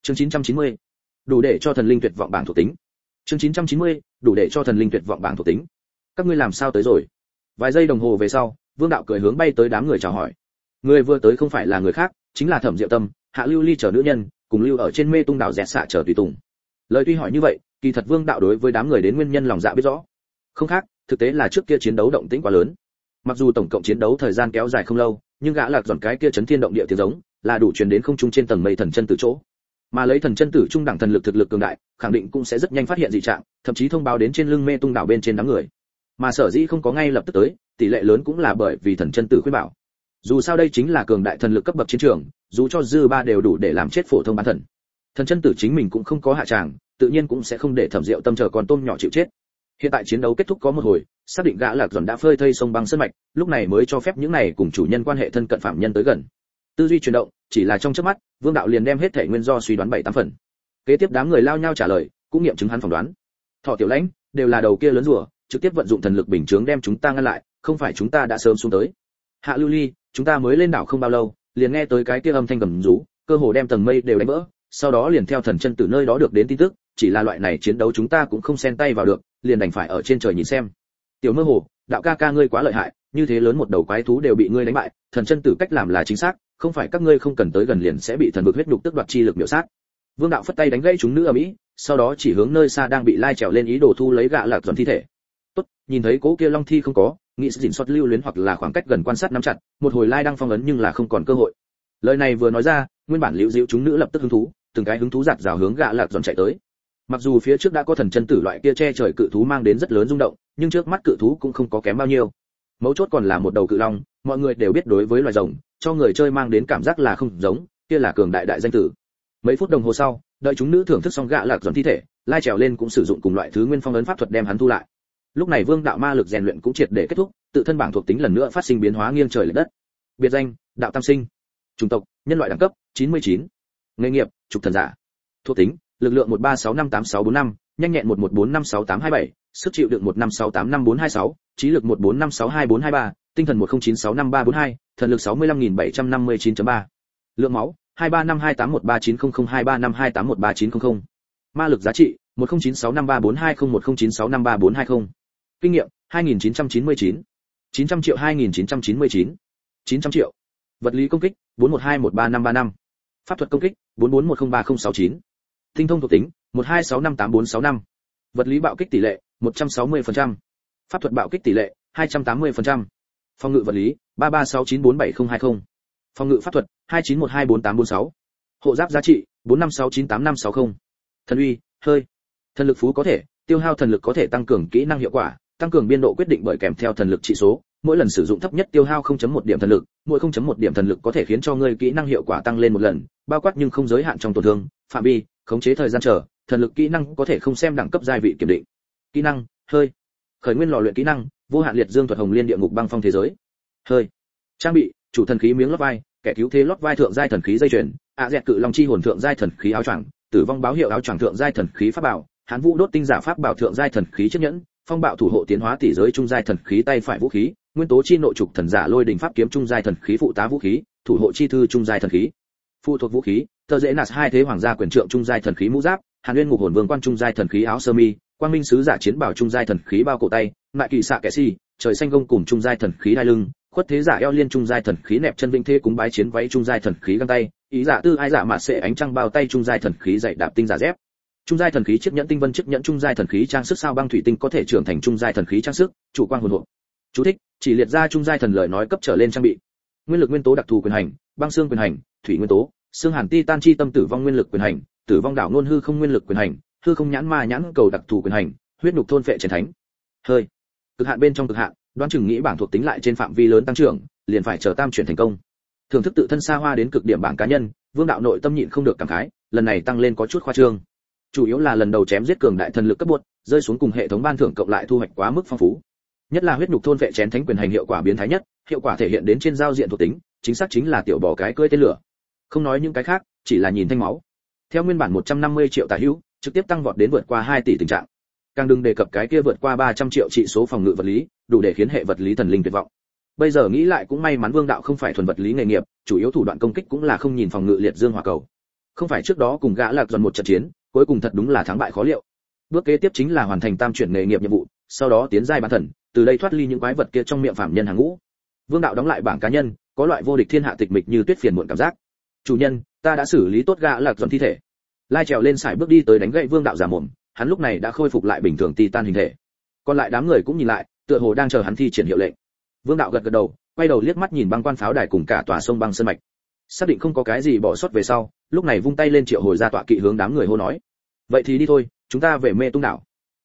Chương 990. Đủ để cho thần linh tuyệt vọng bảng thuộc tính. Chương 990. Đủ để cho thần linh tuyệt vọng bảng thuộc tính. Các ngươi làm sao tới rồi? Vài giây đồng hồ về sau, Vương đạo cười hướng bay tới đám người chào hỏi. Người vừa tới không phải là người khác, chính là Thẩm Diệu Tâm, Hạ Lưu Ly chờ nữ nhân, cùng lưu ở trên Mê Tung đảo dẹt xạ chờ tùy tùng. Lời tuy hỏi như vậy, kỳ thật Vương đạo đối với đám người đến nguyên nhân lòng dạ biết rõ. Không khác, thực tế là trước kia chiến đấu động tĩnh quá lớn. Mặc dù tổng cộng chiến đấu thời gian kéo dài không lâu, nhưng gã lạc dọn cái kia chấn thiên động địa tiếng giống, là đủ truyền đến không trung trên tầng mây thần chân tử chỗ. Mà lấy thần chân tử trung đẳng thần lực thực lực cường đại, khẳng định cũng sẽ rất nhanh phát hiện dị trạng, thậm chí thông báo đến trên lưng Mê Tung đảo bên trên đám người. Mà sở dĩ không có ngay lập tức tới, tỷ lệ lớn cũng là bởi vì thần chân tử khuyên bảo. Dù sao đây chính là cường đại thần lực cấp bậc chiến trường, dù cho dư ba đều đủ để làm chết phổ thông bán thần. Thần chân tử chính mình cũng không có hạ tràng, tự nhiên cũng sẽ không để Thẩm Diệu Tâm chờ con tôm nhỏ chịu chết. Hiện tại chiến đấu kết thúc có một hồi, xác định gã lạc dọn đã phơi thây sông băng sơn mạch, lúc này mới cho phép những này cùng chủ nhân quan hệ thân cận phạm nhân tới gần. Tư duy chuyển động, chỉ là trong chớp mắt, Vương đạo liền đem hết thể nguyên do suy đoán 7-8 phần. Kế tiếp đám người lao nhau trả lời, cũng nghiệm chứng hắn phỏng đoán. Thọ Tiểu Lãnh, đều là đầu kia lớn rùa, trực tiếp vận dụng thần lực bình chướng đem chúng ta ngăn lại, không phải chúng ta đã sớm xuống tới. Hạ Lưu Ly, chúng ta mới lên đảo không bao lâu, liền nghe tới cái kia âm thanh gầm rú, cơ hồ đem tầng mây đều đánh vỡ, sau đó liền theo thần chân từ nơi đó được đến tin tức, chỉ là loại này chiến đấu chúng ta cũng không xen tay vào được, liền đành phải ở trên trời nhìn xem. Tiểu Mơ Hồ, đạo ca ca ngươi quá lợi hại, như thế lớn một đầu quái thú đều bị ngươi đánh bại, thần chân tử cách làm là chính xác, không phải các ngươi không cần tới gần liền sẽ bị thần vực huyết nhục tức đoạt chi lực miểu sát. Vương đạo phất tay đánh gãy chúng nữ ở mỹ, sau đó chỉ hướng nơi xa đang bị lai trèo lên ý đồ thu lấy gã lạc dọn thi thể. Tốt, nhìn thấy cố kia long thi không có, nghĩ dình xót lưu luyến hoặc là khoảng cách gần quan sát nắm chặt, một hồi lai đang phong ấn nhưng là không còn cơ hội. Lời này vừa nói ra, nguyên bản liễu diễu chúng nữ lập tức hứng thú, từng cái hứng thú giạt rào hướng gã lạc dọn chạy tới. Mặc dù phía trước đã có thần chân tử loại kia che trời cự thú mang đến rất lớn rung động, nhưng trước mắt cự thú cũng không có kém bao nhiêu. Mấu chốt còn là một đầu cự long, mọi người đều biết đối với loài rồng, cho người chơi mang đến cảm giác là không giống, kia là cường đại đại danh tử. Mấy phút đồng hồ sau, đợi chúng nữ thưởng thức xong gã lạc dọn thi thể, lai trèo lên cũng sử dụng cùng loại thứ nguyên phong ấn pháp thuật đem hắn thu lại. Lúc này Vương đạo ma lực rèn luyện cũng triệt để kết thúc, tự thân bảng thuộc tính lần nữa phát sinh biến hóa nghiêng trời lệch đất. Biệt danh: Đạo Tam Sinh. Chủng tộc: Nhân loại đẳng cấp: 99. Nghề nghiệp: Trục thần giả. Thuộc tính: Lực lượng 13658645, nhanh nhẹn 11456827, sức chịu đựng 15685426, trí lực 14562423, tinh thần 10965342, thần lực 65759.3. Lượng máu: 23528139002352813900. Ma lực giá trị: 109653420109653420. Kinh nghiệm: 2999. 900 triệu 2999. 900 triệu. Vật lý công kích: 41213535. Pháp thuật công kích: 44103069. Tinh thông thuộc tính: 12658465. Vật lý bạo kích tỷ lệ: 160%. Pháp thuật bạo kích tỷ lệ: 280%. Phòng ngự vật lý: 3369472020. Phòng ngự pháp thuật: 29124846. Hộ giáp giá trị: 45698560. Thần uy: hơi. Thần lực phú có thể, tiêu hao thần lực có thể tăng cường kỹ năng hiệu quả, tăng cường biên độ quyết định bởi kèm theo thần lực trị số, mỗi lần sử dụng thấp nhất tiêu hao 0.1 điểm thần lực, mỗi 0.1 điểm thần lực có thể khiến cho ngươi kỹ năng hiệu quả tăng lên một lần, bao quát nhưng không giới hạn trong tổn thương, phạm vi, khống chế thời gian chờ, thần lực kỹ năng có thể không xem đẳng cấp giai vị kiểm định. Kỹ năng: hơi. Khởi nguyên lò luyện kỹ năng: vô hạn liệt dương thuật hồng liên địa ngục băng phong thế giới. Hơi. Trang bị: chủ thần khí miếng lót vai, kẻ cứu thế lót vai thượng giai thần khí dây chuyền, dẹt cự long chi hồn thượng giai thần khí áo choàng, tử vong báo hiệu áo choàng thượng giai thần khí pháp bảo, hán vũ đốt tinh giả pháp bảo thượng giai thần khí chiếc nhẫn, phong bạo thủ hộ tiến hóa tỷ giới trung giai thần khí tay phải vũ khí, nguyên tố chi nội trục thần giả lôi đỉnh pháp kiếm trung giai thần khí phụ tá vũ khí, thủ hộ chi thư trung giai thần khí. Phụ thuộc vũ khí: tờ dễ nạt hai thế hoàng gia quyền trượng trung giai thần khí mũ giáp, hàn nguyên ngục hồn vương quan trung giai thần khí áo sơ mi, quang minh sứ giả chiến bảo trung giai thần khí bao cổ tay, mại kỳ xạ kẻ si, trời xanh gông cùng trung giai thần khí đai lưng, khuất thế giả eo liên trung giai thần khí nẹp chân vĩnh thế cúng bái chiến váy trung giai thần khí găng tay, ý giả tư ai giả mạt sệ ánh trăng bao tay trung giai thần khí dạy đạp tinh giả dép. Trung giai thần khí chiếc nhẫn tinh vân chiếc nhẫn trung giai thần khí trang sức sao băng thủy tinh có thể trưởng thành trung giai thần khí trang sức, chủ quang hồn hộ. Chú thích: chỉ liệt ra trung giai thần lời nói cấp trở lên trang bị. Nguyên lực nguyên tố đặc thù quyền hành: băng xương quyền hành, thủy nguyên tố, xương hàn titan chi tâm tử vong nguyên lực quyền hành, tử vong đảo nôn hư không nguyên lực quyền hành, hư không nhãn ma nhãn cầu đặc thù quyền hành, huyết nhục thôn phệ chiến thánh. Hơi. Cực hạn bên trong cực hạn, đoán chừng nghĩ bảng thuộc tính lại trên phạm vi lớn tăng trưởng, liền phải chờ tam chuyển thành công. Thưởng thức tự thân xa hoa đến cực điểm bảng cá nhân, Vương đạo nội tâm nhịn không được cảm khái, lần này tăng lên có chút khoa trương. Chủ yếu là lần đầu chém giết cường đại thần lực cấp bột, rơi xuống cùng hệ thống ban thưởng cộng lại thu hoạch quá mức phong phú. Nhất là huyết nhục thôn vệ chén thánh quyền hành hiệu quả biến thái nhất, hiệu quả thể hiện đến trên giao diện thuộc tính, chính xác chính là tiểu bò cái cưỡi tên lửa. Không nói những cái khác, chỉ là nhìn thanh máu. Theo nguyên bản 150 triệu tả hữu, trực tiếp tăng vọt đến vượt qua 2 tỷ tình trạng. Càng đừng đề cập cái kia vượt qua 300 triệu trị số phòng ngự vật lý, đủ để khiến hệ vật lý thần linh tuyệt vọng. Bây giờ nghĩ lại cũng may mắn Vương đạo không phải thuần vật lý nghề nghiệp, chủ yếu thủ đoạn công kích cũng là không nhìn phòng ngự liệt dương hỏa cầu. Không phải trước đó cùng gã lạc dần một trận chiến, cuối cùng thật đúng là thắng bại khó liệu. Bước kế tiếp chính là hoàn thành tam chuyển nghề nghiệp nhiệm vụ, sau đó tiến giai bán thần, từ đây thoát ly những quái vật kia trong miệng phạm nhân hàng ngũ. Vương đạo đóng lại bảng cá nhân, có loại vô địch thiên hạ tịch mịch như tuyết phiền muộn cảm giác. Chủ nhân, ta đã xử lý tốt gã lạc dần thi thể. Lai trèo lên sải bước đi tới đánh gậy Vương đạo giả mồm, hắn lúc này đã khôi phục lại bình thường titan hình thể. Còn lại đám người cũng nhìn lại, tựa hồ đang chờ hắn thi triển hiệu lệnh. Vương đạo gật gật đầu, quay đầu liếc mắt nhìn băng quan pháo đài cùng cả tòa sông băng sơn mạch. Xác định không có cái gì bỏ sót về sau, lúc này vung tay lên triệu hồi ra tọa kỵ hướng đám người hô nói: vậy thì đi thôi, chúng ta về Mê Tung đảo.